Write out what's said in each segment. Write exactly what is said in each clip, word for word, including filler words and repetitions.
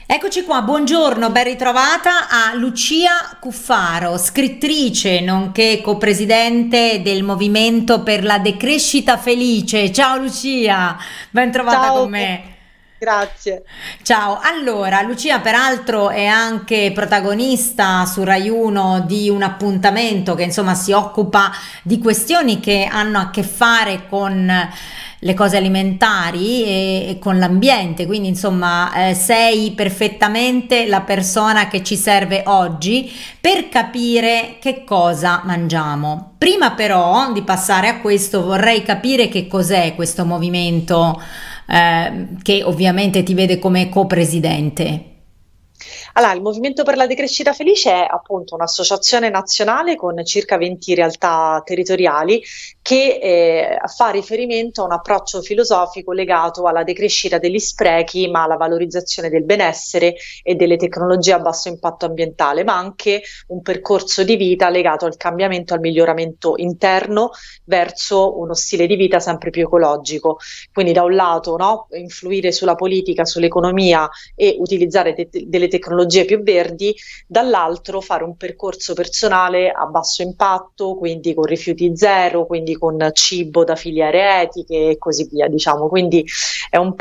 Eccoci qua, buongiorno, ben ritrovata a Lucia Cuffaro, scrittrice nonché copresidente del Movimento per la Decrescita Felice. Ciao Lucia, ben trovata con Ciao, me. grazie. Ciao, allora Lucia peraltro è anche protagonista su Rai uno di un appuntamento che insomma si occupa di questioni che hanno a che fare con le cose alimentari e, e con l'ambiente, quindi insomma eh, sei perfettamente la persona che ci serve oggi per capire che cosa mangiamo. Prima però di passare a questo vorrei capire che cos'è questo movimento eh, che ovviamente ti vede come co-presidente. Allora, il Movimento per la Decrescita Felice è appunto un'associazione nazionale con circa venti realtà territoriali che eh, fa riferimento a un approccio filosofico legato alla decrescita degli sprechi, ma alla valorizzazione del benessere e delle tecnologie a basso impatto ambientale, ma anche un percorso di vita legato al cambiamento, al miglioramento interno verso uno stile di vita sempre più ecologico. Quindi da un lato, no, influire sulla politica, sull'economia e utilizzare te- delle tecnologie più verdi, dall'altro fare un percorso personale a basso impatto, quindi con rifiuti zero, quindi con cibo da filiere etiche e così via, diciamo. Quindi è un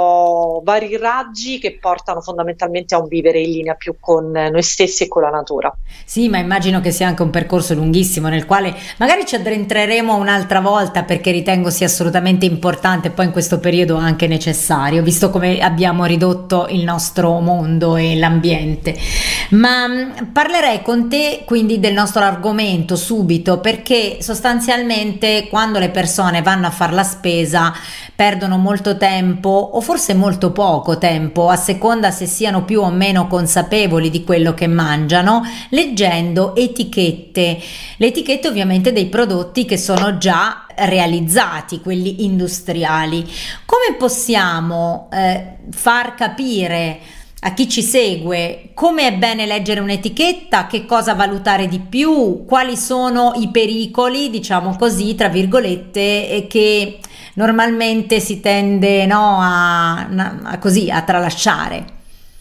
po' vari raggi che portano fondamentalmente a un vivere in linea più con noi stessi e con la natura. Sì, ma immagino che sia anche un percorso lunghissimo nel quale magari ci addentreremo un'altra volta perché ritengo sia assolutamente importante e poi in questo periodo anche necessario, visto come abbiamo ridotto il nostro mondo e l'ambiente. Ma mh, parlerei con te quindi del nostro argomento subito perché sostanzialmente quando le persone vanno a fare la spesa perdono molto tempo o forse molto poco tempo, a seconda se siano più o meno consapevoli di quello che mangiano, leggendo etichette. Le etichette ovviamente dei prodotti che sono già realizzati, quelli industriali. Come possiamo eh, far capire a chi ci segue come è bene leggere un'etichetta, che cosa valutare di più, quali sono i pericoli, diciamo così, tra virgolette, e che normalmente si tende no, a, a così a tralasciare.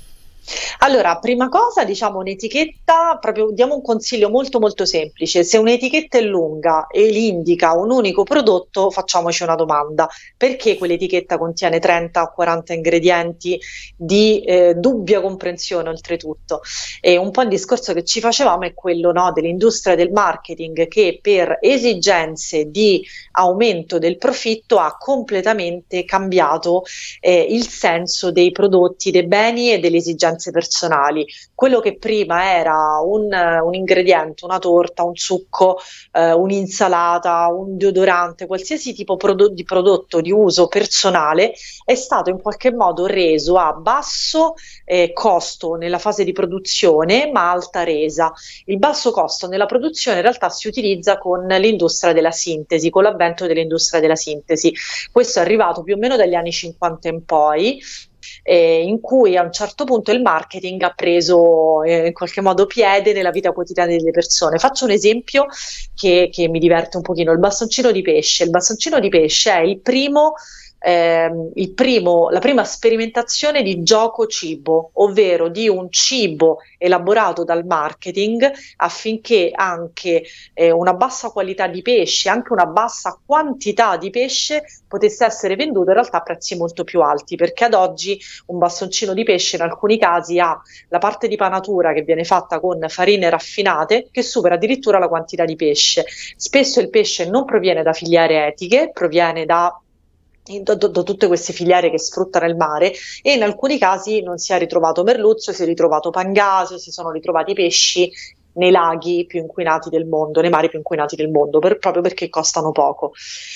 Allora, prima cosa, diciamo un'etichetta, proprio diamo un consiglio molto molto semplice. Se un'etichetta è lunga e indica un unico prodotto, facciamoci una domanda. Perché quell'etichetta contiene trenta o quaranta ingredienti di eh, dubbia comprensione oltretutto? E un po' il discorso che ci facevamo è quello, no, dell'industria del marketing che per esigenze di aumento del profitto ha completamente cambiato eh, il senso dei prodotti, dei beni e delle esigenze personali. Quello che prima era un, un ingrediente, una torta, un succo, eh, un'insalata, un deodorante, qualsiasi tipo prodo- di prodotto di uso personale, è stato in qualche modo reso a basso eh, costo nella fase di produzione, ma alta resa. Il basso costo nella produzione in realtà si utilizza con l'industria della sintesi, con l'avvento dell'industria della sintesi. Questo è arrivato più o meno dagli anni cinquanta in poi, eh, in cui a un certo punto il marketing ha preso eh, in qualche modo piede nella vita quotidiana delle persone. Faccio un esempio che, che mi diverte un pochino, il bastoncino di pesce. Il bastoncino di pesce è il primo ehm, il primo, la prima sperimentazione di gioco cibo, ovvero di un cibo elaborato dal marketing affinché anche eh, una bassa qualità di pesce, anche una bassa quantità di pesce potesse essere venduto in realtà a prezzi molto più alti, perché ad oggi un bastoncino di pesce in alcuni casi ha la parte di panatura che viene fatta con farine raffinate che supera addirittura la quantità di pesce. Spesso il pesce non proviene da filiere etiche, proviene da da, da- da tutte queste filiere che sfruttano il mare, e in alcuni casi non si è ritrovato merluzzo, si è ritrovato pangasio, si sono ritrovati pesci nei laghi più inquinati del mondo, nei mari più inquinati del mondo, per- proprio perché costano poco.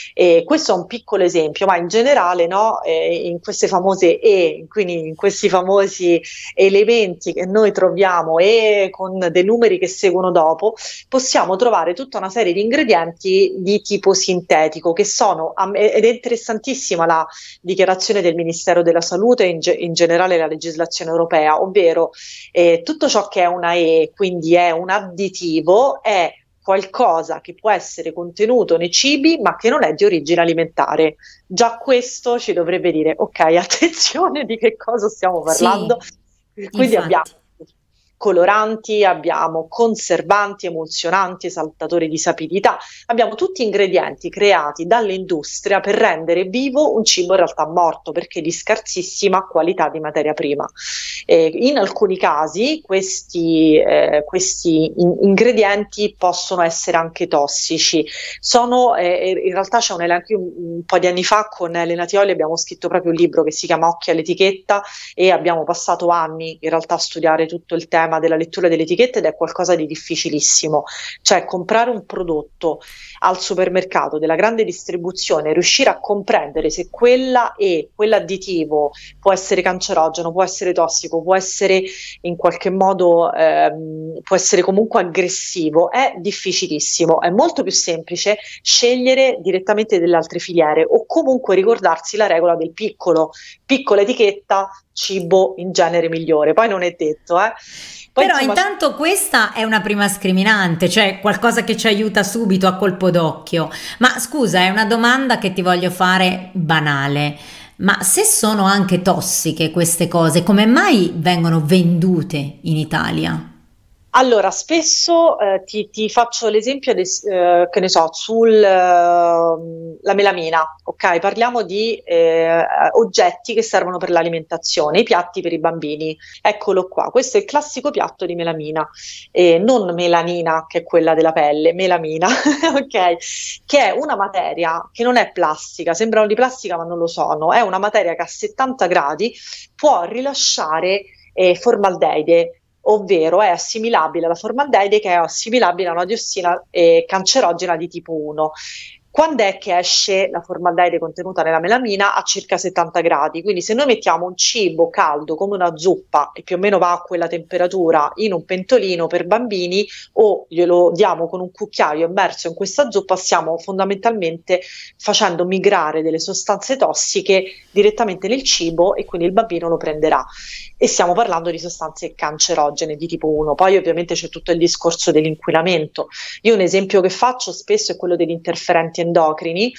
E questo è un piccolo esempio, ma in generale, no, eh, in queste famose E, quindi in questi famosi elementi che noi troviamo e con dei numeri che seguono dopo, possiamo trovare tutta una serie di ingredienti di tipo sintetico che sono, am- ed è interessantissima la dichiarazione del Ministero della Salute e in, ge- in generale la legislazione europea, ovvero eh, tutto ciò che è una E, quindi è un additivo, è qualcosa che può essere contenuto nei cibi ma che non è di origine alimentare. Già questo ci dovrebbe dire, ok, attenzione di che cosa stiamo parlando, Sì, Quindi abbiamo Infatti. coloranti, abbiamo conservanti, emulsionanti, esaltatori di sapidità, abbiamo tutti ingredienti creati dall'industria per rendere vivo un cibo in realtà morto, perché di scarsissima qualità di materia prima. Eh, in alcuni casi questi, eh, questi in- ingredienti possono essere anche tossici. Sono, eh, in realtà c'è un elenco, un, un po' di anni fa con Elena Tioli abbiamo scritto proprio un libro che si chiama Occhio all'etichetta, e abbiamo passato anni in realtà a studiare tutto il tema della lettura delle etichette, ed è qualcosa di difficilissimo. Cioè, comprare un prodotto al supermercato della grande distribuzione, riuscire a comprendere se quella e quell'additivo può essere cancerogeno, può essere tossico, può essere in qualche modo ehm, può essere comunque aggressivo, è difficilissimo. È molto più semplice scegliere direttamente delle altre filiere, o comunque ricordarsi la regola del piccolo, piccola etichetta, cibo in genere migliore. Poi non è detto, eh. Poi Però insomma, intanto questa è una prima scriminante, cioè qualcosa che ci aiuta subito a colpo d'occhio. Ma scusa, è una domanda che ti voglio fare banale. Ma se sono anche tossiche queste cose, come mai vengono vendute in Italia? allora, spesso eh, ti, ti faccio l'esempio, des- eh, che ne so, sulla melamina, ok? Parliamo di eh, oggetti che servono per l'alimentazione, i piatti per i bambini. Eccolo qua, questo è il classico piatto di melamina, eh, non melanina, che è quella della pelle, melamina, ok? Che è una materia che non è plastica, sembrano di plastica ma non lo sono, è una materia che a settanta gradi può rilasciare eh, formaldeide, ovvero è assimilabile alla formaldeide, che è assimilabile a una diossina eh, cancerogena di tipo uno. Quando è che esce la formaldeide contenuta nella melamina? A circa settanta gradi. Quindi se noi mettiamo un cibo caldo come una zuppa, e più o meno va a quella temperatura, in un pentolino per bambini, o glielo diamo con un cucchiaio immerso in questa zuppa, stiamo fondamentalmente facendo migrare delle sostanze tossiche direttamente nel cibo, e quindi il bambino lo prenderà. E stiamo parlando di sostanze cancerogene di tipo uno. Poi ovviamente c'è tutto il discorso dell'inquinamento. Io un esempio che faccio spesso è quello degli interferenti endocrini,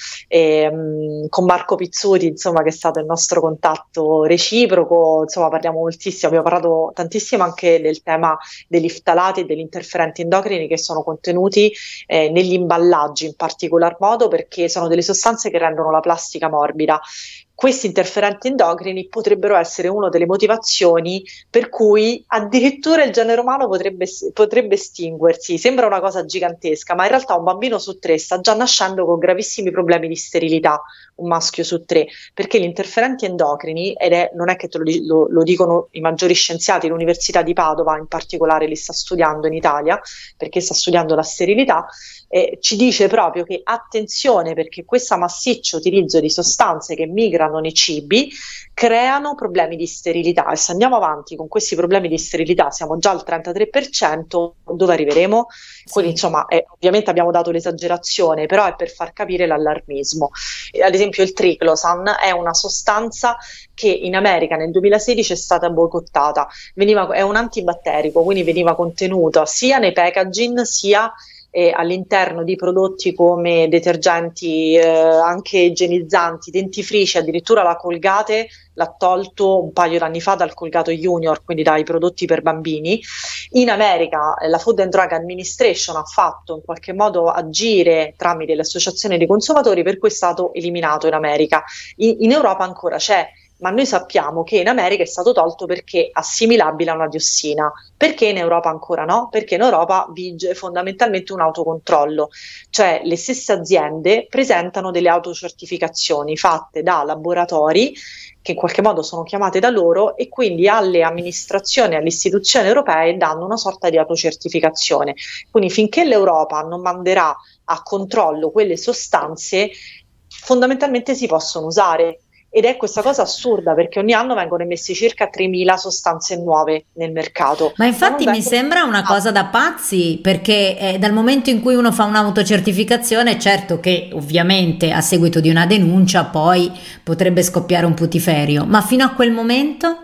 ehm, con Marco Pizzuti, insomma, che è stato il nostro contatto reciproco. Insomma, parliamo moltissimo, abbiamo parlato tantissimo anche del tema degli ftalati e degli interferenti endocrini che sono contenuti eh, negli imballaggi, in particolar modo perché sono delle sostanze che rendono la plastica morbida. Questi interferenti endocrini potrebbero essere una delle motivazioni per cui addirittura il genere umano potrebbe, potrebbe estinguersi. Sembra una cosa gigantesca, ma in realtà un bambino su tre sta già nascendo con gravissimi problemi di sterilità, un maschio su tre, perché gli interferenti endocrini, ed è, non è che te lo, lo, lo dicono i maggiori scienziati, l'Università di Padova in particolare li sta studiando in Italia, perché sta studiando la sterilità, eh, ci dice proprio che attenzione, perché questo massiccio utilizzo di sostanze che migrano nei cibi creano problemi di sterilità, e se andiamo avanti con questi problemi di sterilità, siamo già al trentatré per cento, dove arriveremo? Quindi Sì. insomma, eh, ovviamente abbiamo dato l'esagerazione, però è per far capire l'allarmismo. Eh, ad esempio il triclosan è una sostanza che in America nel duemilasedici è stata boicottata, veniva, è un antibatterico, quindi veniva contenuta sia nei packaging sia eh, all'interno di prodotti come detergenti, eh, anche igienizzanti, dentifrici, addirittura la Colgate l'ha tolto un paio d'anni fa dal Colgato Junior, quindi dai prodotti per bambini. In America eh, la Food and Drug Administration ha fatto in qualche modo agire tramite l'associazione dei consumatori, per cui è stato eliminato in America. In, in Europa ancora c'è, ma noi sappiamo che in America è stato tolto perché assimilabile a una diossina. Perché in Europa ancora no? Perché in Europa vige fondamentalmente un autocontrollo, cioè le stesse aziende presentano delle autocertificazioni fatte da laboratori che in qualche modo sono chiamate da loro, e quindi alle amministrazioni e alle istituzioni europee danno una sorta di autocertificazione. Quindi finché l'Europa non manderà a controllo quelle sostanze, fondamentalmente si possono usare. Ed è questa cosa assurda, perché ogni anno vengono emesse circa tremila sostanze nuove nel mercato. Ma Ma non infatti mi vengono sembra una cosa da pazzi, perché eh, dal momento in cui uno fa un'autocertificazione, certo che ovviamente a seguito di una denuncia poi potrebbe scoppiare un putiferio, ma fino a quel momento?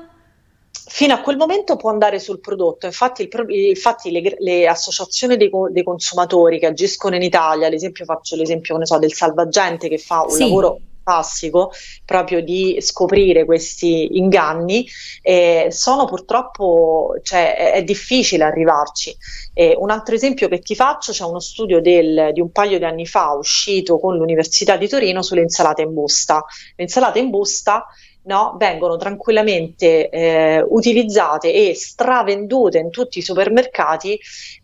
Fino a quel momento può andare sul prodotto. Infatti, il pro- infatti le, le associazioni dei, co- dei consumatori che agiscono in Italia, ad esempio faccio l'esempio, ne so, del Salvagente, che fa un Sì, lavoro fantastico proprio di scoprire questi inganni, e sono purtroppo, cioè, è, è difficile arrivarci. E un altro esempio che ti faccio: c'è uno studio del, di un paio di anni fa uscito con l'Università di Torino sulle insalate in busta. Le insalate in busta, no, vengono tranquillamente eh, utilizzate e stravendute in tutti i supermercati,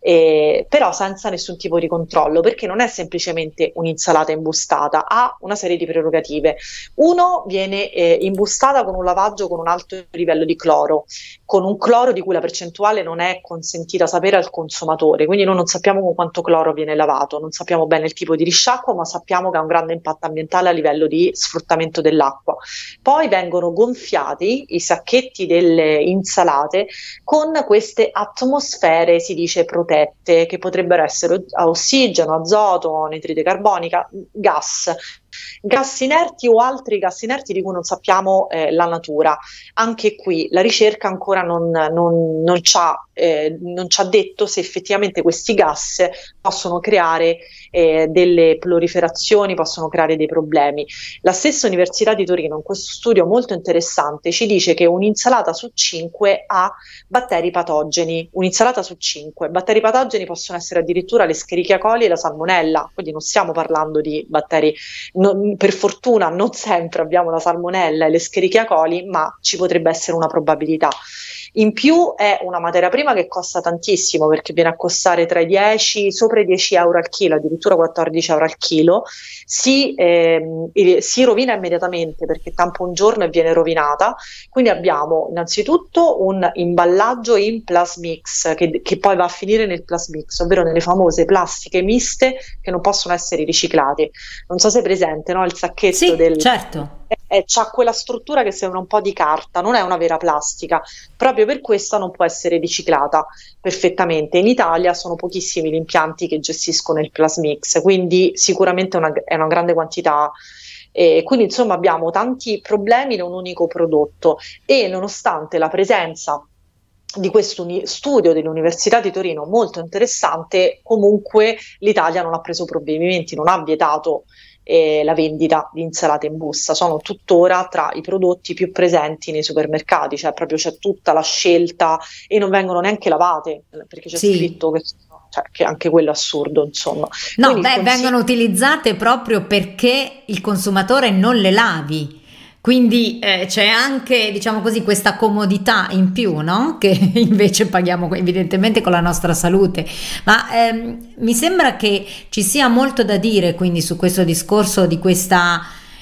eh, però senza nessun tipo di controllo, perché non è semplicemente un'insalata imbustata, ha una serie di prerogative. Uno, viene eh, imbustata con un lavaggio con un alto livello di cloro, con un cloro di cui la percentuale non è consentita sapere al consumatore, quindi noi non sappiamo con quanto cloro viene lavato, non sappiamo bene il tipo di risciacquo, ma sappiamo che ha un grande impatto ambientale a livello di sfruttamento dell'acqua. Poi vengono gonfiati i sacchetti delle insalate con queste atmosfere, si dice, protette, che potrebbero essere ossigeno, azoto, anidride carbonica, gas. Gas inerti o altri gas inerti di cui non sappiamo eh, la natura. Anche qui la ricerca ancora non, non, non, ci ha, eh, non ci ha detto se effettivamente questi gas possono creare eh, delle proliferazioni, possono creare dei problemi. La stessa Università di Torino, in questo studio molto interessante, ci dice che un'insalata su cinque ha batteri patogeni. Un'insalata su cinque. Batteri patogeni possono essere addirittura l'Escherichia coli e la salmonella, quindi non stiamo parlando di batteri. Non, per fortuna non sempre abbiamo la salmonella e l'Escherichia coli, ma ci potrebbe essere una probabilità. In più è una materia prima che costa tantissimo, perché viene a costare tra i dieci, sopra i dieci euro al chilo, addirittura quattordici euro al chilo, si, ehm, si rovina immediatamente, perché tampa un giorno e viene rovinata. Quindi abbiamo innanzitutto un imballaggio in plasmix, che, che poi va a finire nel plasmix, ovvero nelle famose plastiche miste che non possono essere riciclate. Non so se è presente, no? Il sacchetto Sì, del... certo. Eh, c'ha quella struttura che sembra un po' di carta, non è una vera plastica, proprio per questo non può essere riciclata perfettamente. In Italia sono pochissimi gli impianti che gestiscono il plasmix, quindi sicuramente una, è una grande quantità. E quindi insomma abbiamo tanti problemi in un unico prodotto, e nonostante la presenza di questo uni- studio dell'Università di Torino molto interessante, comunque l'Italia non ha preso provvedimenti, non ha vietato eh, la vendita di insalate in busta. Sono tuttora tra i prodotti più presenti nei supermercati, cioè proprio c'è tutta la scelta, e non vengono neanche lavate, perché c'è Sì. scritto che, cioè, che anche quello è assurdo, insomma. No, Quindi il beh, consiglio- vengono utilizzate proprio perché il consumatore non le lavi. Quindi eh, c'è anche, diciamo così, questa comodità in più, no? Che invece paghiamo evidentemente con la nostra salute. Ma ehm, mi sembra che ci sia molto da dire quindi su questo discorso di questa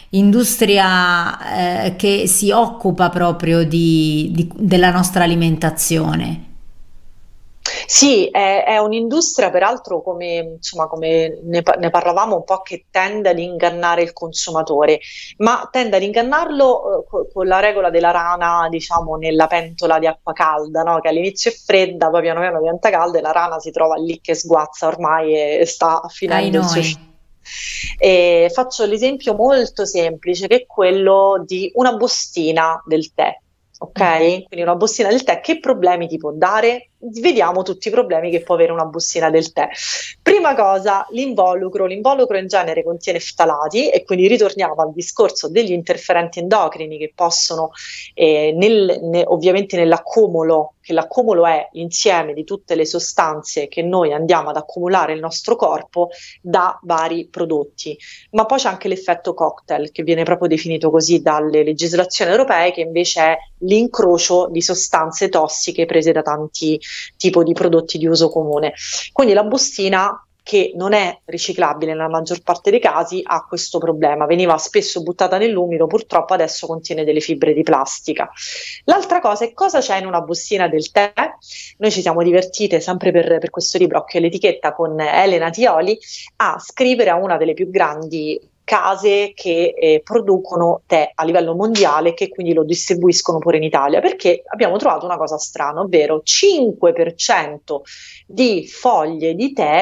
industria eh, che si occupa proprio di, di- della nostra alimentazione. Sì, è, è un'industria peraltro, come, insomma, come ne, pa- ne parlavamo un po', che tende ad ingannare il consumatore, ma tende ad ingannarlo eh, co- con la regola della rana, diciamo, nella pentola di acqua calda, no? Che all'inizio è fredda, poi piano piano diventa calda e la rana si trova lì che sguazza ormai e, e sta Ai finendo il suo noi. ciclo. E faccio l'esempio molto semplice, che è quello di una bustina del tè. Ok? Quindi una bustina del tè, che problemi ti può dare? Vediamo tutti i problemi che può avere una bustina del tè. Prima cosa, l'involucro. L'involucro in genere contiene ftalati, e quindi ritorniamo al discorso degli interferenti endocrini che possono, eh, nel, ne- ovviamente nell'accumulo, che l'accumulo è l'insieme di tutte le sostanze che noi andiamo ad accumulare nel nostro corpo da vari prodotti. Ma poi c'è anche l'effetto cocktail, che viene proprio definito così dalle legislazioni europee, che invece è l'incrocio di sostanze tossiche prese da tanti tipi di prodotti di uso comune. Quindi la bustina, che non è riciclabile nella maggior parte dei casi, ha questo problema. Veniva spesso buttata nell'umido, purtroppo adesso contiene delle fibre di plastica. L'altra cosa è: cosa c'è in una bustina del tè? Noi ci siamo divertite, sempre per, per questo libro Occhio all'etichetta, con Elena Tioli, a scrivere a una delle più grandi case che eh, producono tè a livello mondiale, che quindi lo distribuiscono pure in Italia, perché abbiamo trovato una cosa strana, ovvero cinque per cento di foglie di tè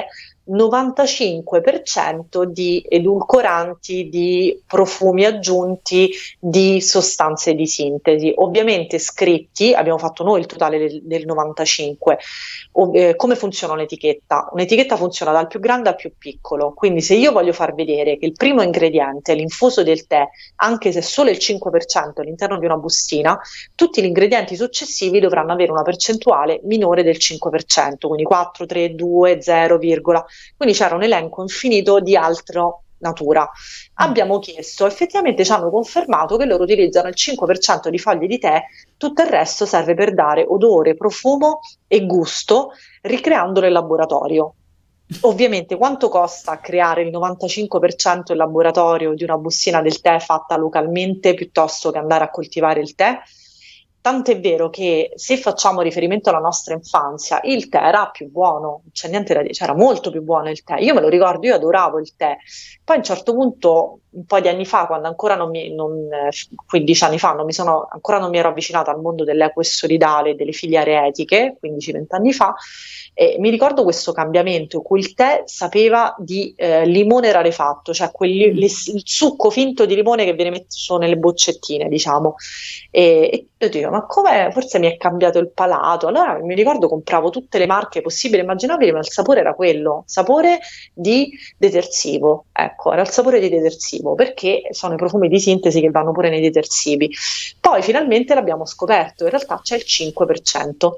novantacinque per cento di edulcoranti, di profumi aggiunti, di sostanze di sintesi, ovviamente scritti, abbiamo fatto noi il totale del, del novantacinque. O, eh, come funziona un'etichetta? Un'etichetta funziona dal più grande al più piccolo, quindi se io voglio far vedere che il primo ingrediente è l'infuso del tè, anche se solo il cinque per cento all'interno di una bustina, tutti gli ingredienti successivi dovranno avere una percentuale minore del cinque per cento, quindi quattro, tre, due, zero, virgola. Quindi c'era un elenco infinito di altro natura. Abbiamo chiesto, effettivamente ci hanno confermato che loro utilizzano il cinque per cento di foglie di tè, tutto il resto serve per dare odore, profumo e gusto, ricreandolo in laboratorio. Ovviamente quanto costa creare il novantacinque per cento in laboratorio di una bustina del tè fatta localmente piuttosto che andare a coltivare il tè? Tant'è vero che se facciamo riferimento alla nostra infanzia, il tè era più buono, non c'è niente da dire, c'era molto più buono il tè. Io me lo ricordo, io adoravo il tè. Poi a un certo punto, un po' di anni fa, quando ancora non mi, non, quindici anni fa, non mi sono, ancora non mi ero avvicinata al mondo dell'equo e solidale, delle filiere etiche, quindici venti anni fa, e mi ricordo questo cambiamento, cui il tè sapeva di eh, limone rarefatto, cioè quel, le, il succo finto di limone che viene messo nelle boccettine, diciamo. E, e io dico, ma come? Forse mi è cambiato il palato. Allora mi ricordo compravo tutte le marche possibili e immaginabili, ma il sapore era quello, sapore di detersivo. Ecco, era il sapore di detersivo, perché sono i profumi di sintesi che vanno pure nei detersivi. Poi finalmente l'abbiamo scoperto, in realtà c'è il cinque per cento.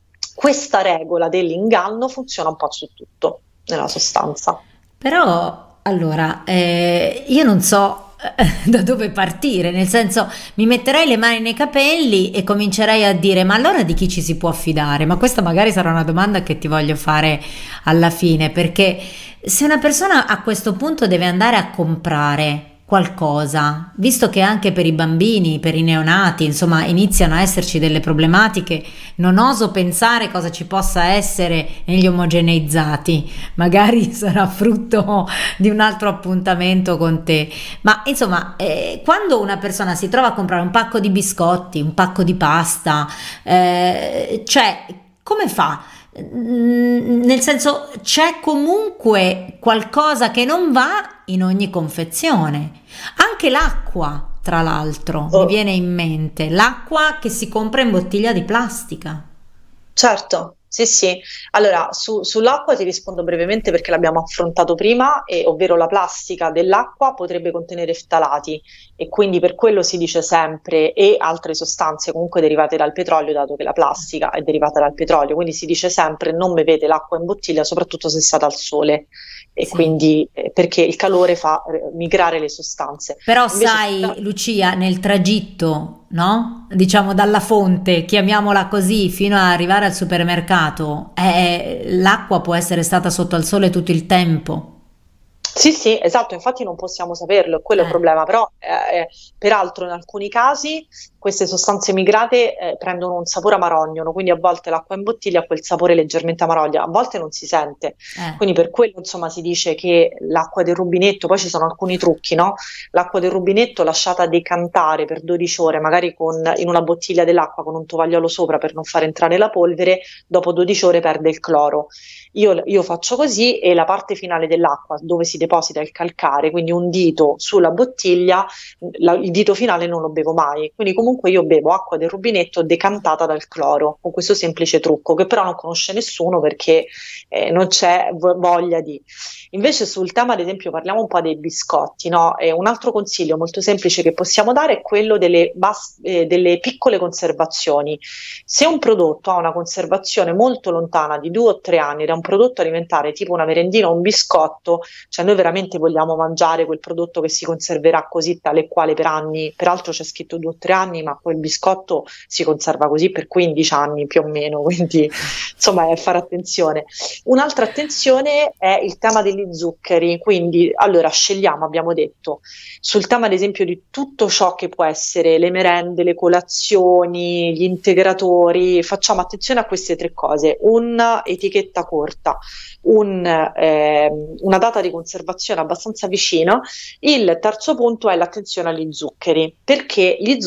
Questa regola dell'inganno funziona un po' su tutto, nella sostanza. Però, allora, eh, io non so eh, da dove partire, nel senso mi metterei le mani nei capelli e comincerei a dire, ma allora di chi ci si può fidare? Ma questa magari sarà una domanda che ti voglio fare alla fine, perché se una persona a questo punto deve andare a comprare qualcosa, visto che anche per i bambini, per i neonati, insomma, iniziano a esserci delle problematiche, non oso pensare cosa ci possa essere negli omogeneizzati, magari sarà frutto di un altro appuntamento con te, ma insomma, eh, quando una persona si trova a comprare un pacco di biscotti, un pacco di pasta, eh, cioè, come fa? Nel senso, c'è comunque qualcosa che non va in ogni confezione, anche l'acqua, tra l'altro, oh. Mi viene in mente l'acqua che si compra in bottiglia di plastica. Certo, sì, sì. Allora, su- sull'acqua ti rispondo brevemente perché l'abbiamo affrontato prima, e- ovvero la plastica dell'acqua potrebbe contenere ftalati e quindi per quello si dice sempre, e altre sostanze comunque derivate dal petrolio, dato che la plastica è derivata dal petrolio, quindi si dice sempre non bevete l'acqua in bottiglia, soprattutto se state al sole, e Sì. quindi eh, perché il calore fa eh, migrare le sostanze. Però Invece sai, Lucia, nel tragitto, no? Diciamo dalla fonte, chiamiamola così, fino ad arrivare al supermercato, eh, l'acqua può essere stata sotto al sole tutto il tempo. sì, sì, esatto, infatti non possiamo saperlo, è quello è il Eh, problema, però eh, eh, peraltro in alcuni casi queste sostanze migrate eh, prendono un sapore amarognolo, quindi a volte l'acqua in bottiglia ha quel sapore leggermente amarogna, a volte non si sente, eh, quindi per quello insomma si dice che l'acqua del rubinetto, poi ci sono alcuni trucchi, no? L'acqua del rubinetto lasciata decantare per dodici ore, magari con, in una bottiglia dell'acqua con un tovagliolo sopra per non far entrare la polvere, dopo dodici ore perde il cloro. Io, io faccio così, e la parte finale dell'acqua dove si deposita il calcare, quindi un dito sulla bottiglia, la- il dito finale non lo bevo mai, quindi comunque io bevo acqua del rubinetto decantata dal cloro, con questo semplice trucco che però non conosce nessuno perché eh, non c'è vo- voglia di. Invece sul tema, ad esempio, parliamo un po' dei biscotti, no? E un altro consiglio molto semplice che possiamo dare è quello delle, bas- eh, delle piccole conservazioni. Se un prodotto ha una conservazione molto lontana di due o tre anni da un prodotto alimentare tipo una merendina o un biscotto, cioè noi veramente vogliamo mangiare quel prodotto che si conserverà così tale e quale per anni, peraltro c'è scritto due o tre anni, ma quel biscotto si conserva così per quindici anni più o meno, quindi insomma è fare attenzione. Un'altra attenzione è il tema degli zuccheri, quindi allora scegliamo, abbiamo detto, sul tema ad esempio di tutto ciò che può essere le merende, le colazioni, gli integratori, facciamo attenzione a queste tre cose: un'etichetta corta, un, ehm, una data di conservazione abbastanza vicina. Il terzo punto è l'attenzione agli zuccheri, perché gli zuccheri fanno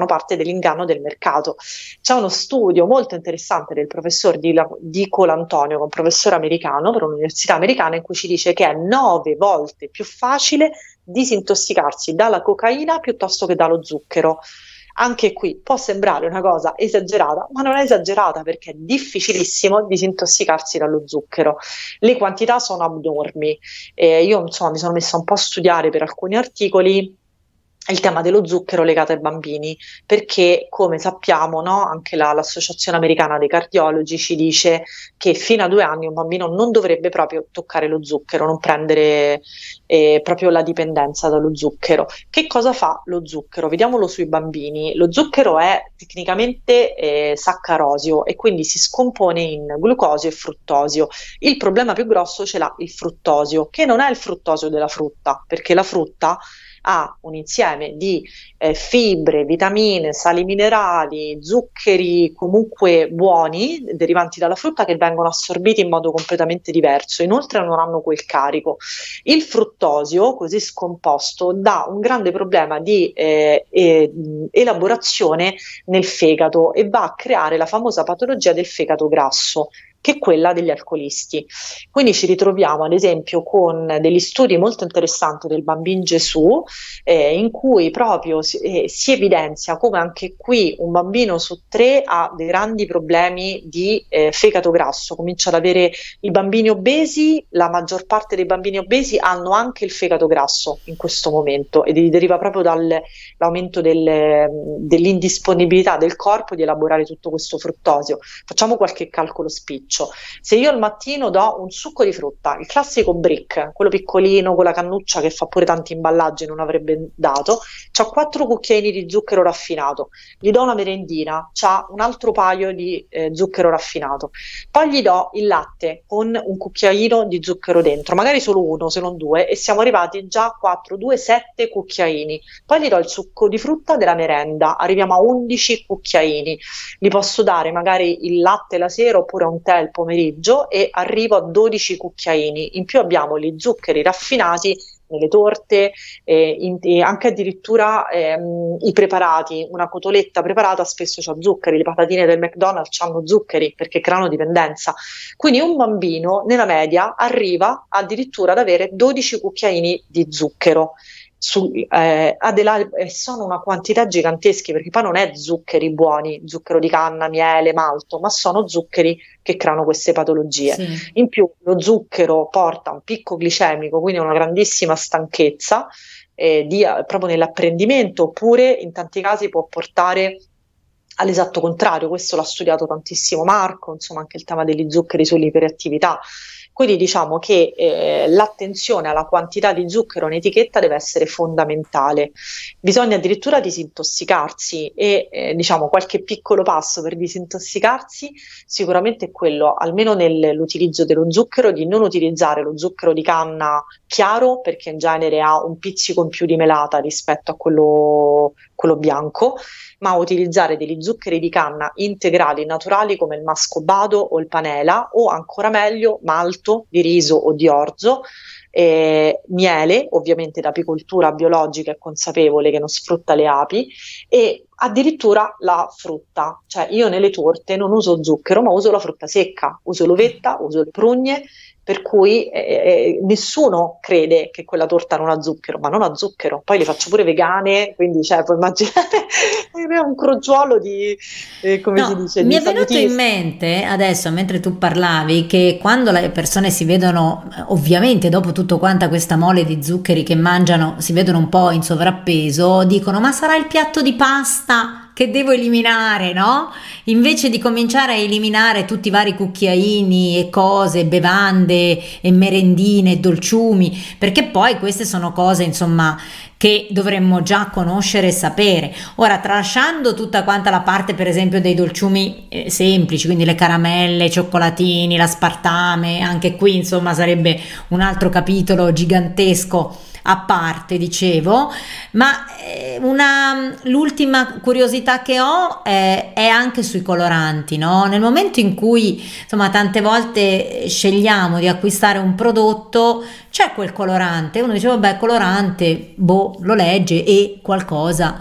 fanno parte dell'inganno del mercato. C'è uno studio molto interessante del professor Di, Di Colantonio, che è un professore americano per un'università americana, in cui ci dice che è nove volte più facile disintossicarsi dalla cocaina piuttosto che dallo zucchero. Anche qui può sembrare una cosa esagerata, ma non è esagerata, perché è difficilissimo disintossicarsi dallo zucchero. Le quantità sono abnormi. Eh, io insomma mi sono messa un po' a studiare per alcuni articoli il tema dello zucchero legato ai bambini, perché come sappiamo, no, anche la, l'Associazione Americana dei Cardiologi ci dice che fino a due anni un bambino non dovrebbe proprio toccare lo zucchero, non prendere eh, proprio la dipendenza dallo zucchero. Che cosa fa lo zucchero? Vediamolo sui bambini. Lo zucchero è tecnicamente eh, saccarosio e quindi si scompone in glucosio e fruttosio. Il problema più grosso ce l'ha il fruttosio, che non è il fruttosio della frutta, perché la frutta ha un insieme di eh, fibre, vitamine, sali minerali, zuccheri comunque buoni derivanti dalla frutta, che vengono assorbiti in modo completamente diverso. Inoltre non hanno quel carico. Il fruttosio, così scomposto, dà un grande problema di eh, eh, elaborazione nel fegato e va a creare la famosa patologia del fegato grasso, che è quella degli alcolisti. Quindi ci ritroviamo ad esempio con degli studi molto interessanti del Bambin Gesù, eh, in cui proprio si, eh, si evidenzia come anche qui un bambino su tre ha dei grandi problemi di eh, fegato grasso, comincia ad avere i bambini obesi, la maggior parte dei bambini obesi hanno anche il fegato grasso in questo momento, ed deriva proprio dall'aumento del, dell'indisponibilità del corpo di elaborare tutto questo fruttosio. Facciamo qualche calcolo spiccio. Se io al mattino do un succo di frutta, il classico brick, quello piccolino con la cannuccia che fa pure tanti imballaggi, non avrebbe dato, c'ho quattro cucchiaini di zucchero raffinato, gli do una merendina, c'ha un altro paio di eh, zucchero raffinato, poi gli do il latte con un cucchiaino di zucchero dentro, magari solo uno se non due, e siamo arrivati già a quattro, due, sette cucchiaini. Poi gli do il succo di frutta della merenda, arriviamo a undici cucchiaini. Gli posso dare magari il latte la sera oppure un tè il pomeriggio e arrivo a dodici cucchiaini. In più abbiamo gli zuccheri raffinati nelle torte, eh, in, e anche addirittura ehm, i preparati. Una cotoletta preparata spesso c'ha zuccheri, le patatine del McDonald's hanno zuccheri perché creano dipendenza. Quindi un bambino nella media arriva addirittura ad avere dodici cucchiaini di zucchero. Su, eh, Adela, eh, sono una quantità giganteschi, perché poi non è zuccheri buoni, zucchero di canna, miele, malto, ma sono zuccheri che creano queste patologie. Sì. In più lo zucchero porta un picco glicemico, quindi una grandissima stanchezza eh, di, proprio nell'apprendimento, oppure in tanti casi può portare all'esatto contrario. Questo l'ha studiato tantissimo Marco, insomma anche il tema degli zuccheri sull'iperattività. Quindi diciamo che eh, l'attenzione alla quantità di zucchero in etichetta deve essere fondamentale. Bisogna addirittura disintossicarsi e eh, diciamo qualche piccolo passo per disintossicarsi sicuramente è quello, almeno nell'utilizzo dello zucchero, di non utilizzare lo zucchero di canna chiaro, perché in genere ha un pizzico in più di melata rispetto a quello, quello bianco, ma utilizzare degli zuccheri di canna integrali naturali come il mascobado o il panela, o ancora meglio malto di riso o di orzo, eh, miele ovviamente da apicoltura biologica e consapevole che non sfrutta le api, e addirittura la frutta. Cioè io nelle torte non uso zucchero, ma uso la frutta secca, uso l'uvetta, uso le prugne, per cui eh, nessuno crede che quella torta non ha zucchero, ma non ha zucchero. Poi le faccio pure vegane, quindi cioè, puoi immaginare è un crogiolo di, eh, come no, si dice, mi di è venuto salutisti. in mente adesso, mentre tu parlavi, che quando le persone si vedono, ovviamente dopo tutto quanta questa mole di zuccheri che mangiano, si vedono un po' in sovrappeso, dicono ma sarà il piatto di pasta che devo eliminare, no? Invece di cominciare a eliminare tutti i vari cucchiaini e cose, bevande e merendine e dolciumi, perché poi queste sono cose, insomma, che dovremmo già conoscere e sapere. Ora, tralasciando tutta quanta la parte, per esempio, dei dolciumi eh, semplici, quindi le caramelle, i cioccolatini, l'aspartame, anche qui, insomma, sarebbe un altro capitolo gigantesco a parte, dicevo, ma eh, una, l'ultima curiosità che ho è, è anche sui coloranti, no? Nel momento in cui, insomma, tante volte scegliamo di acquistare un prodotto, c'è quel colorante, uno dice vabbè, colorante, boh, lo legge e qualcosa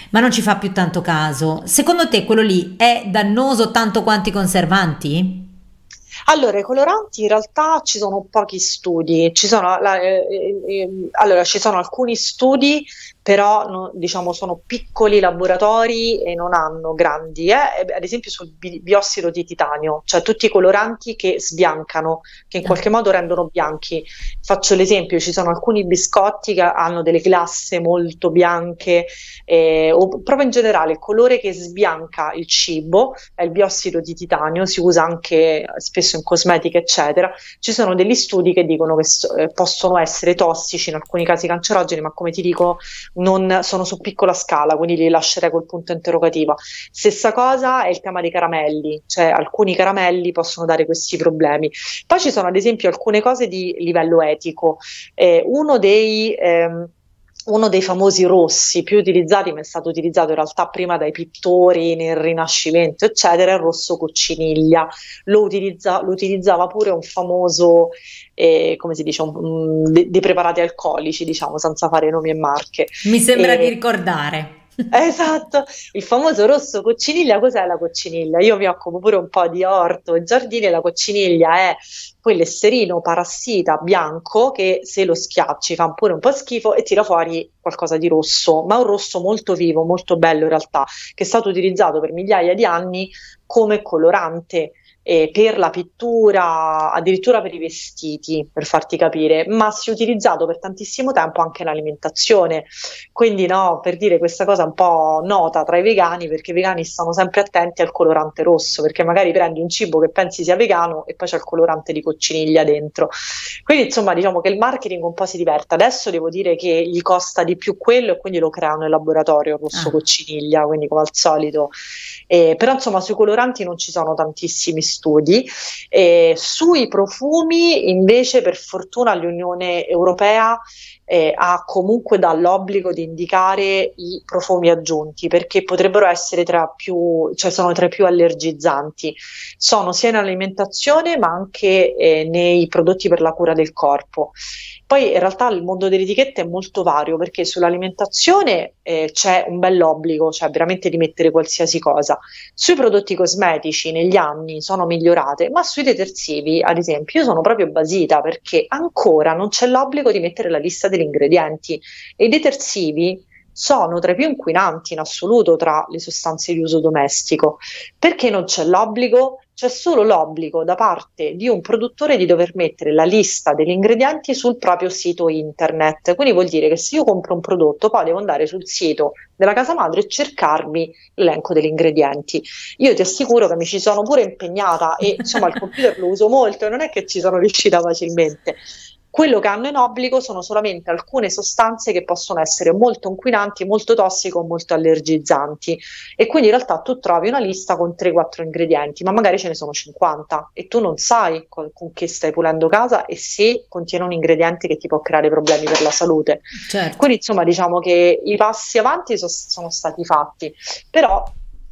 ma non ci fa più tanto caso. Secondo te quello lì è dannoso tanto quanto i conservanti? Allora, i coloranti in realtà ci sono pochi studi, ci sono, la- eh, eh, eh, allora, ci sono alcuni studi, però no- diciamo sono piccoli laboratori e non hanno grandi, eh, eh, ad esempio sul bi- biossido di titanio, cioè tutti i coloranti che sbiancano, che in Ah, qualche modo rendono bianchi. Faccio l'esempio, ci sono alcuni biscotti che hanno delle glasse molto bianche, eh, o proprio in generale il colore che sbianca il cibo è il biossido di titanio, si usa anche spesso in cosmetica, eccetera. Ci sono degli studi che dicono che so- eh, possono essere tossici, in alcuni casi cancerogeni, ma come ti dico, non sono su piccola scala, quindi li lascerei col punto interrogativo. Stessa cosa è il tema dei caramelli, cioè alcuni caramelli possono dare questi problemi. Poi ci sono ad esempio alcune cose di livello etico. Eh, uno dei... ehm, uno dei famosi rossi più utilizzati, ma è stato utilizzato in realtà prima dai pittori nel Rinascimento, eccetera, è il rosso cocciniglia. Lo, utilizza- lo utilizzava pure un famoso, eh, come si dice, un- un- de- dei preparati alcolici, diciamo, senza fare nomi e marche. mi sembra di E- ricordare. Esatto, il famoso rosso cocciniglia. Cos'è la cocciniglia? Io mi occupo pure un po' di orto e giardini, e la cocciniglia è quell'esserino parassita bianco che se lo schiacci fa pure un po' schifo e tira fuori qualcosa di rosso, ma un rosso molto vivo, molto bello in realtà, che è stato utilizzato per migliaia di anni come colorante. eh, per la pittura, addirittura per i vestiti, per farti capire, ma si è utilizzato per tantissimo tempo anche nell'alimentazione. Quindi, no, per dire questa cosa un po' nota tra i vegani, perché i vegani stanno sempre attenti al colorante rosso, perché magari prendi un cibo che pensi sia vegano e poi c'è il colorante di cocciniglia dentro. Quindi, insomma, diciamo che il marketing un po' si diverte. Adesso devo dire che gli costa di più quello e quindi lo creano in laboratorio, il rosso Ah. cocciniglia, quindi come al solito. Eh, però, insomma, sui coloranti non ci sono tantissimi studi. Eh, sui profumi, invece, per fortuna l'Unione Europea eh, ha comunque dall'obbligo di indicare i profumi aggiunti perché potrebbero essere tra più, cioè sono tra i più allergizzanti. Sono sia in alimentazione ma anche eh, nei prodotti per la cura del corpo. Poi in realtà il mondo delle etichette è molto vario perché sull'alimentazione eh, c'è un bell'obbligo, cioè veramente di mettere qualsiasi cosa. Sui prodotti cosmetici negli anni sono migliorate, ma sui detersivi, ad esempio, io sono proprio basita perché ancora non c'è l'obbligo di mettere la lista degli ingredienti e i detersivi sono tra i più inquinanti in assoluto tra le sostanze di uso domestico. Perché non c'è l'obbligo? C'è solo l'obbligo da parte di un produttore di dover mettere la lista degli ingredienti sul proprio sito internet. Quindi vuol dire che se io compro un prodotto, poi devo andare sul sito della casa madre e cercarmi l'elenco degli ingredienti. Io ti assicuro che mi ci sono pure impegnata e insomma il computer lo uso molto e non è che ci sono riuscita facilmente. Quello che hanno in obbligo sono solamente alcune sostanze che possono essere molto inquinanti, molto tossiche o molto allergizzanti. E quindi in realtà tu trovi una lista con tre quattro ingredienti, ma magari ce ne sono cinquanta e tu non sai con, con che stai pulendo casa e se contiene un ingrediente che ti può creare problemi per la salute. Certo. Quindi insomma diciamo che i passi avanti so- sono stati fatti, però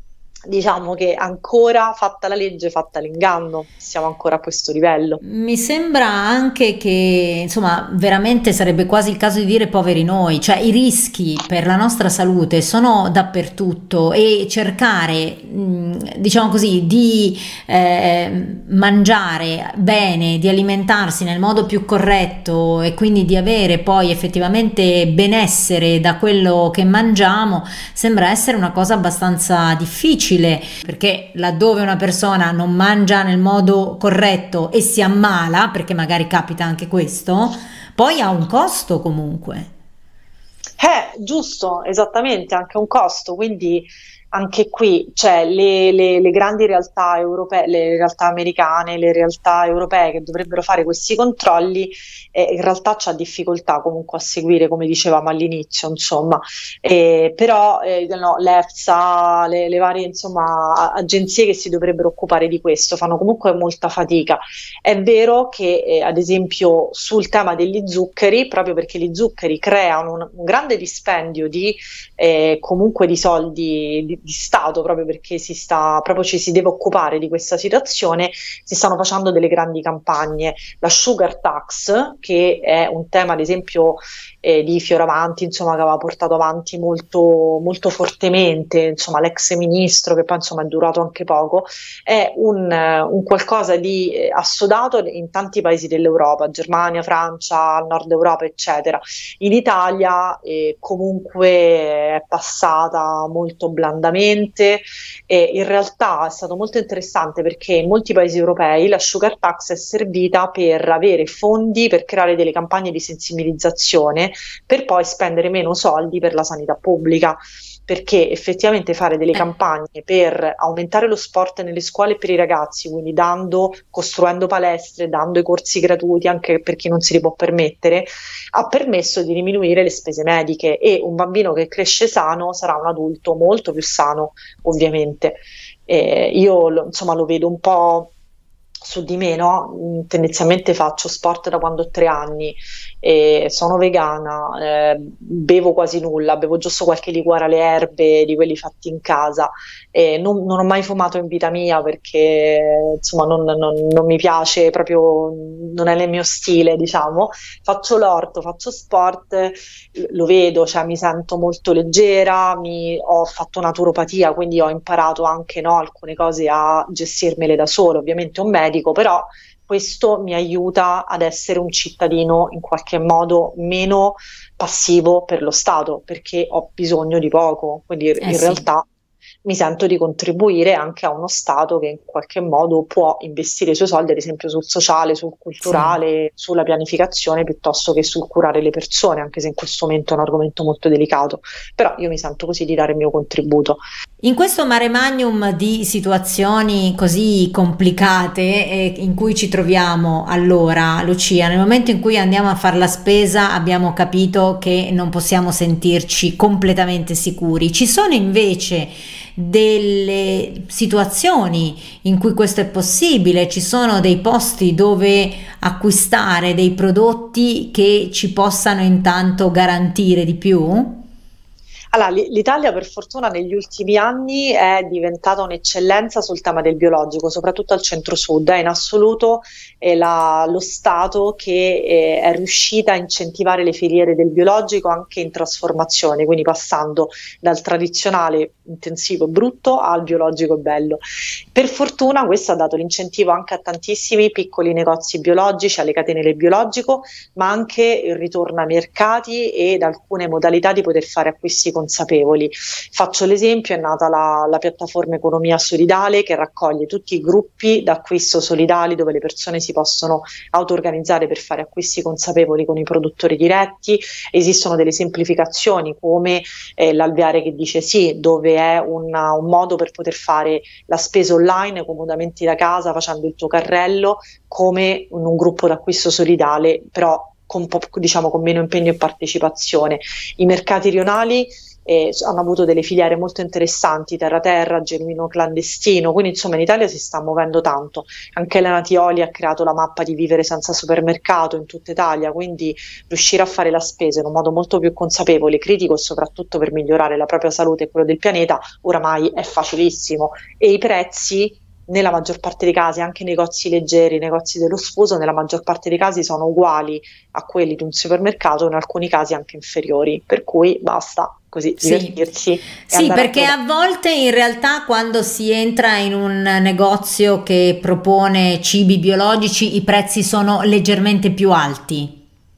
diciamo che ancora fatta la legge, fatta l'inganno, siamo ancora a questo livello. Mi sembra anche che, insomma, veramente sarebbe quasi il caso di dire poveri noi, cioè i rischi per la nostra salute sono dappertutto e cercare, mh, diciamo così, di eh, mangiare bene, di alimentarsi nel modo più corretto e quindi di avere poi effettivamente benessere da quello che mangiamo, sembra essere una cosa abbastanza difficile, perché laddove una persona non mangia nel modo corretto e si ammala, perché magari capita anche questo, poi ha un costo comunque. Eh, giusto, esattamente, anche un costo, quindi anche qui, cioè, le, le- le grandi realtà europee, le realtà americane, le realtà europee che dovrebbero fare questi controlli, eh, in realtà c'ha difficoltà comunque a seguire, come dicevamo all'inizio, insomma. Eh, però eh, no, l'EFSA, le, le varie, insomma, a- agenzie che si dovrebbero occupare di questo fanno comunque molta fatica. È vero che, eh, ad esempio, sul tema degli zuccheri, proprio perché gli zuccheri creano un, un grande dispendio di eh, comunque di soldi, di, di, di Stato, proprio perché si sta, proprio ci si deve occupare di questa situazione, si stanno facendo delle grandi campagne. La sugar tax, che è un tema ad esempio eh, di Fioravanti, insomma, che aveva portato avanti molto, molto fortemente, insomma, l'ex ministro, che poi insomma è durato anche poco, è un, eh, un qualcosa di eh, assodato in tanti paesi dell'Europa, Germania, Francia, Nord Europa, eccetera. In Italia eh, comunque è passata molto blandamente e in realtà è stato molto interessante perché in molti paesi europei la sugar tax è servita per avere fondi per creare delle campagne di sensibilizzazione per poi spendere meno soldi per la sanità pubblica. Perché effettivamente fare delle campagne per aumentare lo sport nelle scuole per i ragazzi, quindi dando, costruendo palestre, dando i corsi gratuiti anche per chi non si li può permettere, ha permesso di diminuire le spese mediche e un bambino che cresce sano sarà un adulto molto più sano, ovviamente. Eh, io lo, insomma lo vedo un po' su di me, no? Tendenzialmente faccio sport da quando ho tre anni, e sono vegana, eh, bevo quasi nulla, bevo giusto qualche liquore alle erbe di quelli fatti in casa, e non, non ho mai fumato in vita mia perché insomma non, non- non mi piace proprio, non è nel mio stile, diciamo. Faccio l'orto, faccio sport, lo vedo, cioè mi sento molto leggera, mi- ho fatto naturopatia, quindi ho imparato anche, no, alcune cose a gestirmele da solo, ovviamente un medico, però questo mi aiuta ad essere un cittadino in qualche modo meno passivo per lo Stato, perché ho bisogno di poco, quindi Eh in sì. realtà mi sento di contribuire anche a uno Stato che in qualche modo può investire i suoi soldi, ad esempio sul sociale, sul Sì. culturale, sulla pianificazione, piuttosto che sul curare le persone, anche se in questo momento è un argomento molto delicato. Però io mi sento così di dare il mio contributo. In questo mare magnum di situazioni così complicate eh, in cui ci troviamo allora, Lucia, nel momento in cui andiamo a fare la spesa abbiamo capito che non possiamo sentirci completamente sicuri. Ci sono invece delle situazioni in cui questo è possibile, ci sono dei posti dove acquistare dei prodotti che ci possano intanto garantire di più? Allora, l- l'Italia per fortuna negli ultimi anni è diventata un'eccellenza sul tema del biologico, soprattutto al centro-sud. È in assoluto è la- lo Stato che eh, è riuscita a incentivare le filiere del biologico anche in trasformazione, quindi passando dal tradizionale intensivo e brutto al biologico e bello. Per fortuna questo ha dato l'incentivo anche a tantissimi piccoli negozi biologici, alle catene del biologico, ma anche il ritorno ai mercati ed alcune modalità di poter fare acquisti consapevoli. Faccio l'esempio, è nata la, la piattaforma Economia Solidale che raccoglie tutti i gruppi d'acquisto solidali dove le persone si possono auto-organizzare per fare acquisti consapevoli con i produttori diretti. Esistono delle semplificazioni come eh, l'alveare che dice sì, dove è una- un modo per poter fare la spesa online comodamente da casa facendo il tuo carrello come in un gruppo d'acquisto solidale, però con, po- diciamo, con meno impegno e partecipazione. I mercati rionali eh, hanno avuto delle filiere molto interessanti, terra terra, genuino clandestino, quindi insomma in Italia si sta muovendo tanto. Anche Elena Tioli ha creato la mappa di vivere senza supermercato in tutta Italia, quindi riuscire a fare la spesa in un modo molto più consapevole, critico e soprattutto per migliorare la propria salute e quello del pianeta, oramai è facilissimo e i prezzi nella maggior parte dei casi, anche i negozi leggeri, i negozi dello sfuso, nella maggior parte dei casi sono uguali a quelli di un supermercato, in alcuni casi anche inferiori, per cui basta così Sì, divertirsi e sì, andare a perché provare. a volte in realtà quando si entra in un negozio che propone cibi biologici, i prezzi sono leggermente più alti.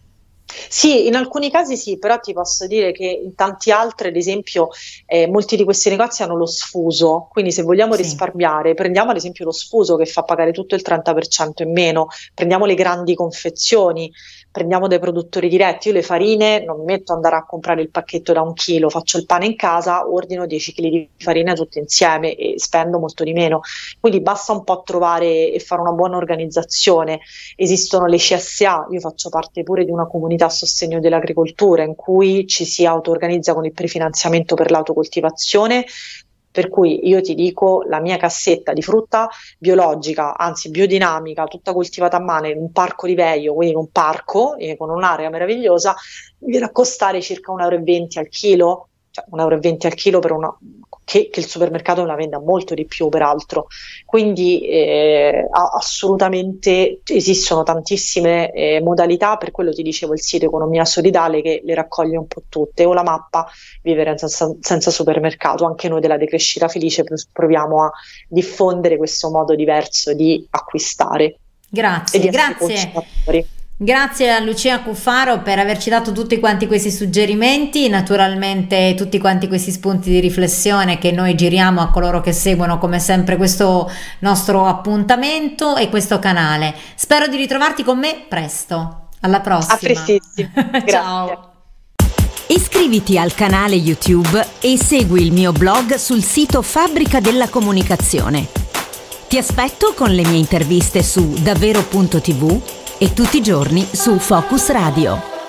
Sì, in alcuni casi sì, però ti posso dire che in tanti altri, ad esempio, eh, molti di questi negozi hanno lo sfuso, quindi se vogliamo Sì. risparmiare, prendiamo ad esempio lo sfuso che fa pagare tutto il trenta per cento in meno, prendiamo le grandi confezioni, prendiamo dai produttori diretti. Io le farine non mi metto ad andare a comprare il pacchetto da un chilo, faccio il pane in casa, ordino dieci chili di farina tutti insieme e spendo molto di meno. Quindi basta un po' trovare e fare una buona organizzazione. Esistono le C S A, io faccio parte pure di una comunità a sostegno dell'agricoltura in cui ci si auto-organizza con il prefinanziamento per l'autocoltivazione, per cui io ti dico la mia cassetta di frutta biologica, anzi biodinamica, tutta coltivata a mano in un parco di Veio, quindi in un parco eh, con un'area meravigliosa, mi viene a costare circa un euro e venti al chilo, cioè un euro e venti al chilo per una, che, che il supermercato la venda molto di più peraltro, quindi eh, assolutamente esistono tantissime eh, modalità, per quello ti dicevo il sito Economia Solidale che le raccoglie un po' tutte, o la mappa Vivere senza, senza supermercato. Anche noi della Decrescita Felice proviamo a diffondere questo modo diverso di acquistare. Grazie, e di grazie. Grazie a Lucia Cuffaro per averci dato tutti quanti questi suggerimenti, naturalmente tutti quanti questi spunti di riflessione che noi giriamo a coloro che seguono come sempre questo nostro appuntamento e questo canale. Spero di ritrovarti con me presto. Alla prossima. A prestissimo. Ciao. Iscriviti al canale YouTube e segui il mio blog sul sito Fabbrica della Comunicazione. Ti aspetto con le mie interviste su davvero punto tivù e tutti i giorni su Focus Radio.